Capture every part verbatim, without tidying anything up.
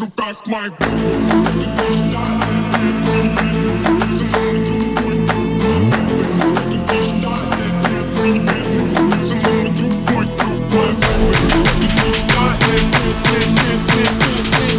руках моих бэйби. Это точно, нет, нет, мы не бедные. Со мной друг мой друг, мой бэйби. Это точно, нет, нет, мы не бедные. Со мной друг мой друг, мой бэйби. Это точно, нет, нет, нет, нет, нет, нет,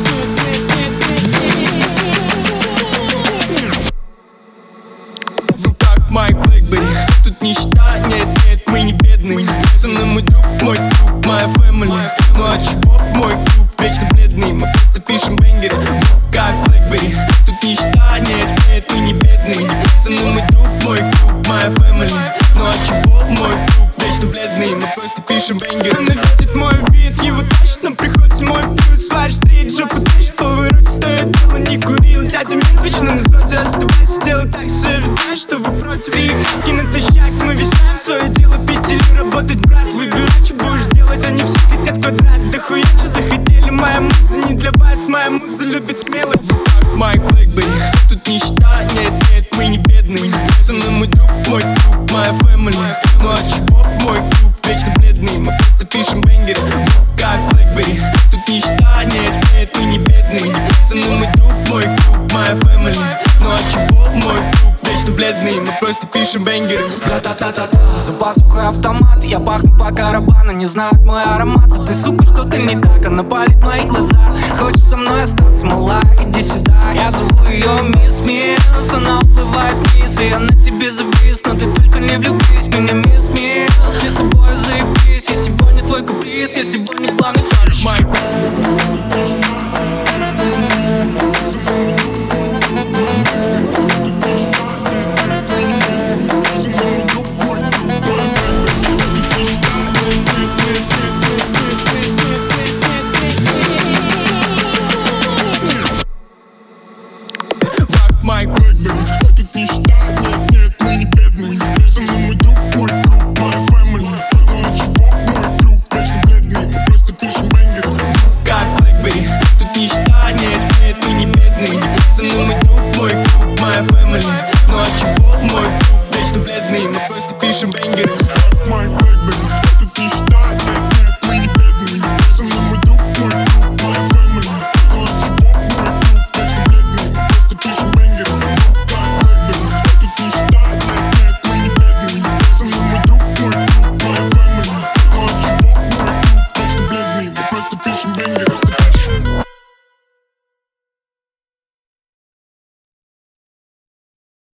нет, нет, нет. В руках моих Blackberry. Тут нищета, нет, нет, мы не бедные. Со мной мой друг, мой друг, моя family. Ну а чего мой друг вечно бледный? Мы просто пишем бэнгеры. В руках Blackberry. Тут нищета, нет, нет, мы не бедные. Со мной мой друг, мой друг, моя family. Ну а чего мой друг вечно бледный? Мы просто пишем бэнгеры. Она видит мой вид, его тащит, но приходит мой плюс. Ваш стрит, жопу значит поворот, что я дело не курил. Дядя мент вечно на взводе, оставайся, делай так, сервис, знаешь, что вы против. Три хаки натощак, мы ведь знаем свое дело. Пить или работать, брат, выбирай, что будешь делать. Они все хотят квадрат, да хуя, что захотели. Моя муза не для вас, моя муза любит смелых. В руках моих Blackberry. Тут нищета, нет, нет, мы не бедные. Со мной мой друг, мой друг, моя family. Ну а чего мой друг вечно бледный? Мы просто пишем бэнгеры. В руках Blackberry. Тут нищета, нет, нет, мы не бедные. Со мной мой друг, мой друг, моя family. Ну а чего мой друг вечно бледный? Мы просто пишем бэнгеры. Та-та-та-та-та. За пазухой автомат, я пахну по карабану. Не знают мой аромат. Ты, сука, что-то не так, она палит мои глаза. Хочешь со мной остаться, мала, иди сюда. Я зову ее мисс Мисс, она уплывает вниз, и я на тебе завис. Но ты только не влюбись в меня, мисс Мисс. Мы с тобой заебись, я сегодня твой каприз, я сегодня главный парень. Мои